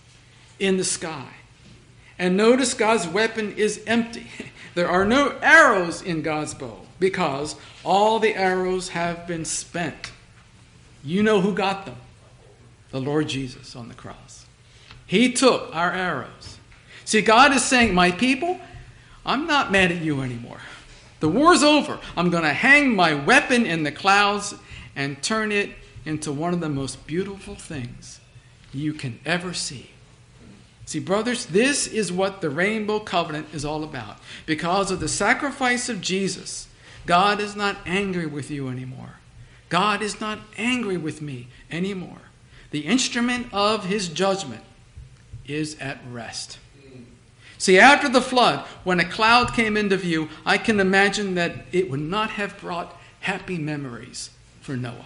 in the sky. And notice God's weapon is empty. There are no arrows in God's bow because all the arrows have been spent. You know who got them? The Lord Jesus on the cross. He took our arrows. See, God is saying, my people, I'm not mad at you anymore. The war's over. I'm going to hang my weapon in the clouds and turn it into one of the most beautiful things you can ever see. See, brothers, this is what the Rainbow Covenant is all about. Because of the sacrifice of Jesus, God is not angry with you anymore. God is not angry with me anymore. The instrument of his judgment is at rest. See, after the flood, when a cloud came into view, I can imagine that it would not have brought happy memories for Noah.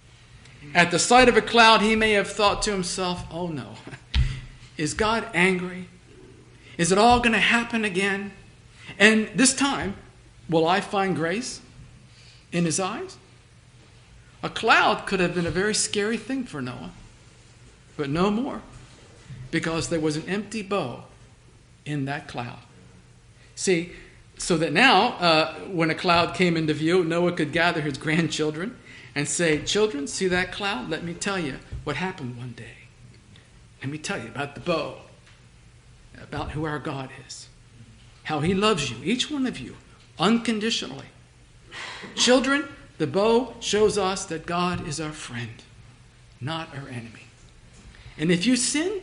At the sight of a cloud, he may have thought to himself, oh no, is God angry? Is it all going to happen again? And this time, will I find grace in his eyes? A cloud could have been a very scary thing for Noah, but no more, because there was an empty bow in that cloud. See, so that now, uh, when a cloud came into view, Noah could gather his grandchildren and say, children, see that cloud? Let me tell you what happened one day. Let me tell you about the bow, about who our God is, how he loves you, each one of you, unconditionally. Children, the bow shows us that God is our friend, not our enemy. And if you sin,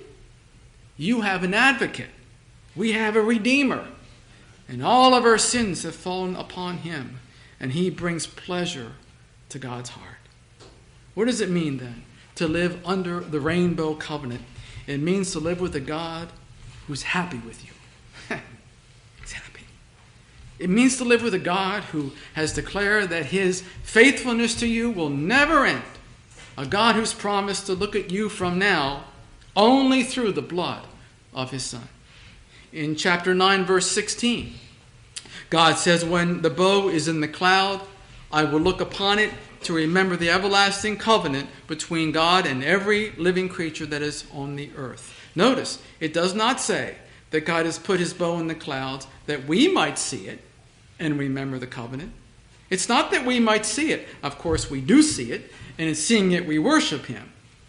you have an advocate. We have a Redeemer. And all of our sins have fallen upon him, and he brings pleasure to God's heart. What does it mean then to live under the Rainbow Covenant? It means to live with a God who's happy with you. He's happy. It means to live with a God who has declared that his faithfulness to you will never end. A God who's promised to look at you from now only through the blood of his Son. In chapter nine, verse sixteen, God says, when the bow is in the cloud, I will look upon it to remember the everlasting covenant between God and every living creature that is on the earth. Notice, it does not say that God has put his bow in the clouds that we might see it and remember the covenant. It's not that we might see it. Of course, we do see it, and in seeing it, we worship him.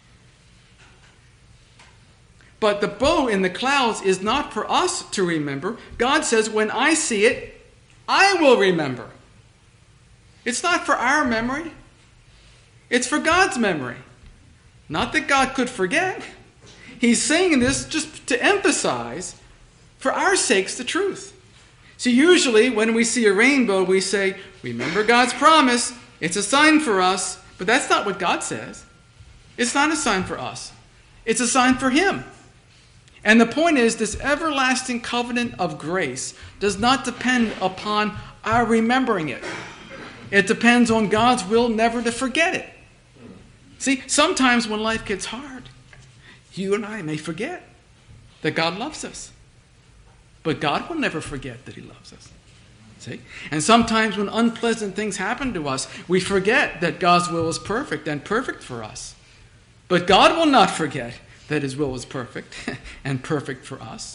But the bow in the clouds is not for us to remember. God says, when I see it, I will remember. It's not for our memory. It's for God's memory. Not that God could forget. He's saying this just to emphasize, for our sakes, the truth. See, usually when we see a rainbow, we say, remember God's promise. It's a sign for us. But that's not what God says. It's not a sign for us. It's a sign for him. And the point is, this everlasting covenant of grace does not depend upon our remembering it. It depends on God's will never to forget it. See, sometimes when life gets hard, you and I may forget that God loves us. But God will never forget that he loves us. See? And sometimes when unpleasant things happen to us, we forget that God's will is perfect and perfect for us. But God will not forget that his will is perfect and perfect for us.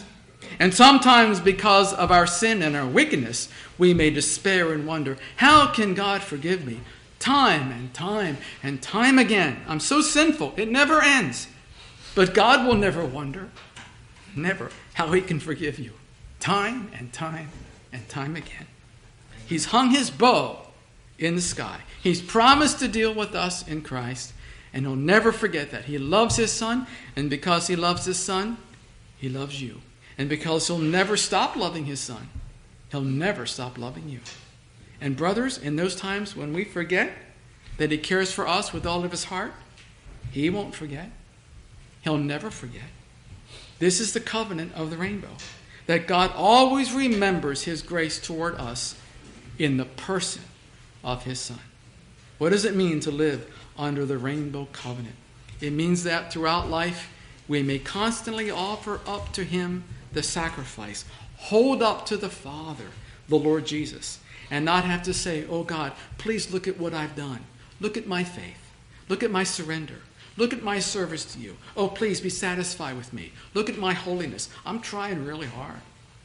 And sometimes because of our sin and our wickedness, we may despair and wonder, how can God forgive me? Time and time and time again. I'm so sinful. It never ends. But God will never wonder, never, how he can forgive you. Time and time and time again. He's hung his bow in the sky. He's promised to deal with us in Christ, and he'll never forget that. He loves his Son, and because he loves his Son, he loves you. And because he'll never stop loving his Son, he'll never stop loving you. And brothers, in those times when we forget that he cares for us with all of his heart, he won't forget. He'll never forget. This is the covenant of the rainbow, that God always remembers his grace toward us in the person of his Son. What does it mean to live under the rainbow covenant? It means that throughout life we may constantly offer up to him the sacrifice, hold up to the Father, the Lord Jesus, and not have to say, oh God, please look at what I've done. Look at my faith. Look at my surrender. Look at my service to you. Oh, please be satisfied with me. Look at my holiness. I'm trying really hard.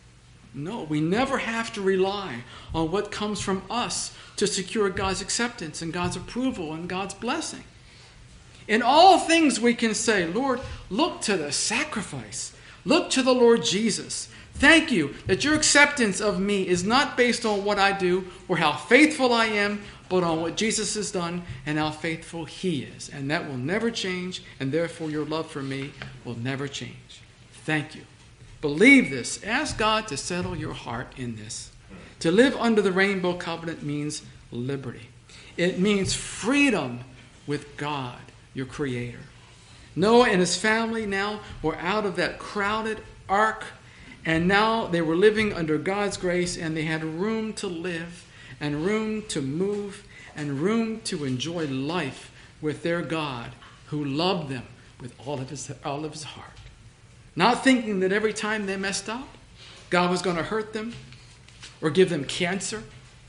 No, we never have to rely on what comes from us to secure God's acceptance and God's approval and God's blessing. In all things we can say, Lord, look to the sacrifice. Look to the Lord Jesus. Thank you that your acceptance of me is not based on what I do or how faithful I am, but on what Jesus has done and how faithful he is. And that will never change, and therefore your love for me will never change. Thank you. Believe this. Ask God to settle your heart in this. To live under the rainbow covenant means liberty. It means freedom with God, your Creator. Noah and his family now were out of that crowded ark, and now they were living under God's grace, and they had room to live and room to move and room to enjoy life with their God who loved them with all of his, all of his heart. Not thinking that every time they messed up, God was going to hurt them or give them cancer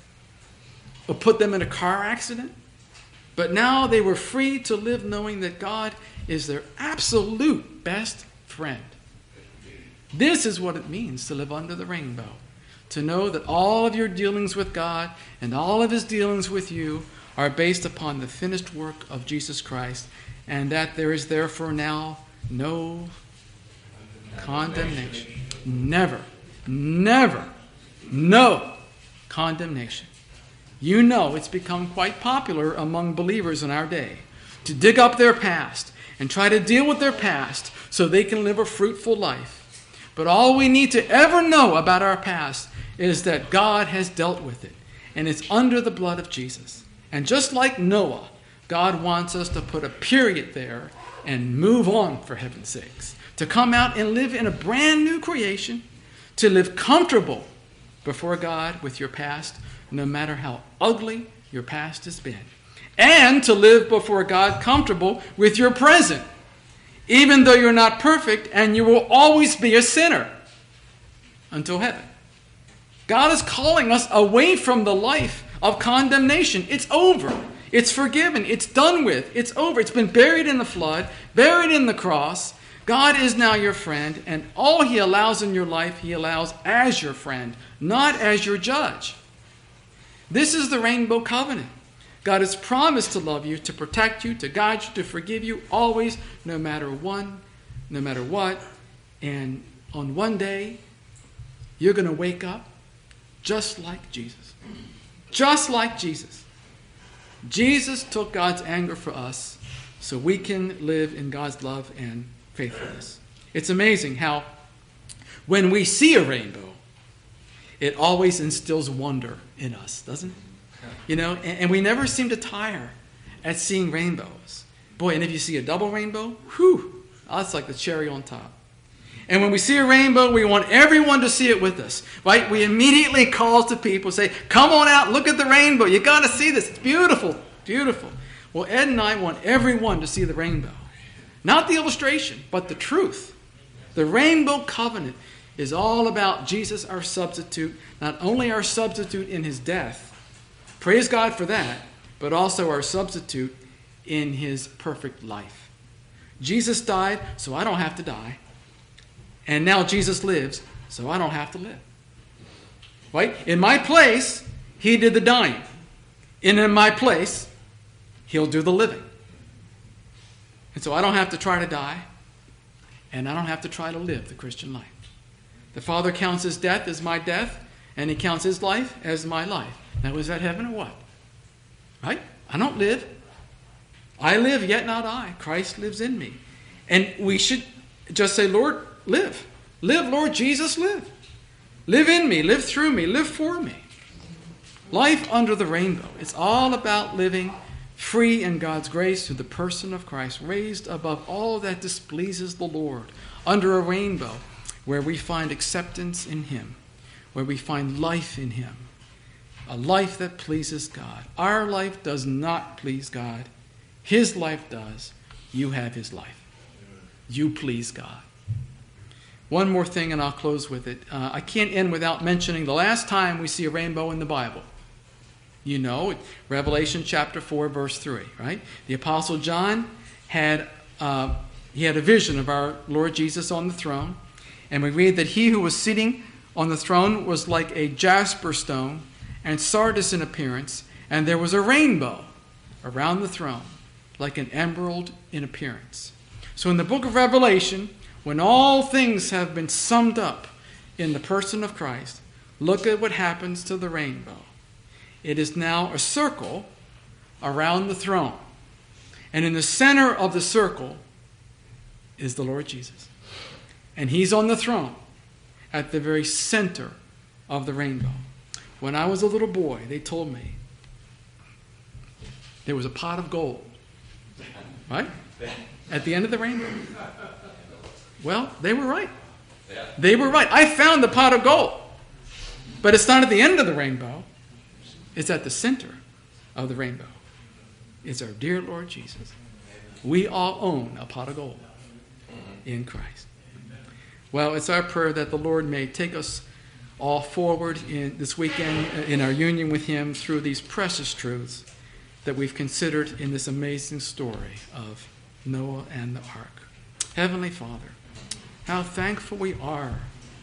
or put them in a car accident. But now they were free to live knowing that God is their absolute best friend. This is what it means to live under the rainbow. To know that all of your dealings with God and all of his dealings with you are based upon the finished work of Jesus Christ, and that there is therefore now no condemnation. Never, never, no condemnation. You know it's become quite popular among believers in our day to dig up their past and try to deal with their past so they can live a fruitful life. But all we need to ever know about our past is that God has dealt with it, and it's under the blood of Jesus. And just like Noah, God wants us to put a period there and move on, for heaven's sakes. To come out and live in a brand new creation, to live comfortable before God with your past, no matter how ugly your past has been. And to live before God comfortable with your present, even though you're not perfect and you will always be a sinner until heaven. God is calling us away from the life of condemnation. It's over. It's forgiven. It's done with. It's over. It's been buried in the flood, buried in the cross. God is now your friend, and all he allows in your life, he allows as your friend, not as your judge. This is the rainbow covenant. God has promised to love you, to protect you, to guide you, to forgive you always, no matter one, no matter what. And on one day, you're going to wake up just like Jesus. Just like Jesus. Jesus took God's anger for us so we can live in God's love and faithfulness. It's amazing how when we see a rainbow, it always instills wonder in us, doesn't it? You know, and, and we never seem to tire at seeing rainbows. Boy, and if you see a double rainbow, whew, that's like the cherry on top. And when we see a rainbow, we want everyone to see it with us, right? We immediately call to people, say, come on out, look at the rainbow. You got to see this. It's beautiful, beautiful. Well, Ed and I want everyone to see the rainbow. Not the illustration, but the truth. The rainbow covenant is all about Jesus, our substitute, not only our substitute in his death, praise God for that, but also our substitute in his perfect life. Jesus died, so I don't have to die. And now Jesus lives, so I don't have to live. Right? In my place, he did the dying. And in my place, he'll do the living. And so I don't have to try to die, and I don't have to try to live the Christian life. The Father counts his death as my death, and he counts his life as my life. Now, is that heaven or what? Right? I don't live. I live, yet not I. Christ lives in me. And we should just say, Lord, live. Live, Lord Jesus, live. Live in me, live through me, live for me. Life under the rainbow. It's all about living free in God's grace through the person of Christ, raised above all that displeases the Lord, under a rainbow where we find acceptance in him, where we find life in him, a life that pleases God. Our life does not please God. His life does. You have his life. You please God. One more thing, and I'll close with it. Uh, I can't end without mentioning the last time we see a rainbow in the Bible. You know, Revelation chapter four, verse three, right? The Apostle John had uh, he had a vision of our Lord Jesus on the throne, and we read that he who was sitting on the throne was like a jasper stone and sardis in appearance, and there was a rainbow around the throne, like an emerald in appearance. So in the book of Revelation, when all things have been summed up in the person of Christ, look at what happens to the rainbow. It is now a circle around the throne. And in the center of the circle is the Lord Jesus. And he's on the throne at the very center of the rainbow. When I was a little boy, they told me there was a pot of gold. Right? At the end of the rainbow. Well, they were right. They were right. I found the pot of gold. But it's not at the end of the rainbow. It's at the center of the rainbow. It's our dear Lord Jesus. We all own a pot of gold in Christ. Well, it's our prayer that the Lord may take us all forward in this weekend in our union with him through these precious truths that we've considered in this amazing story of Noah and the ark. Heavenly Father, how thankful we are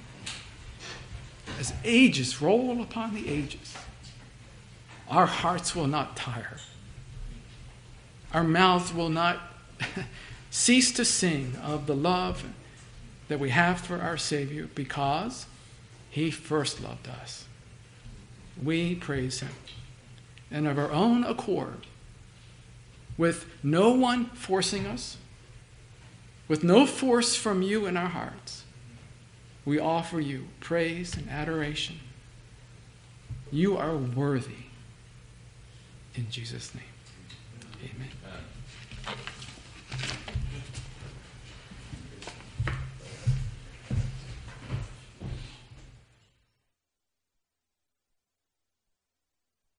as ages roll upon the ages. Our hearts will not tire. Our mouths will not cease to sing of the love that we have for our Savior because he first loved us. We praise him. And of our own accord, with no one forcing us, with no force from you in our hearts, we offer you praise and adoration. You are worthy. In Jesus' name.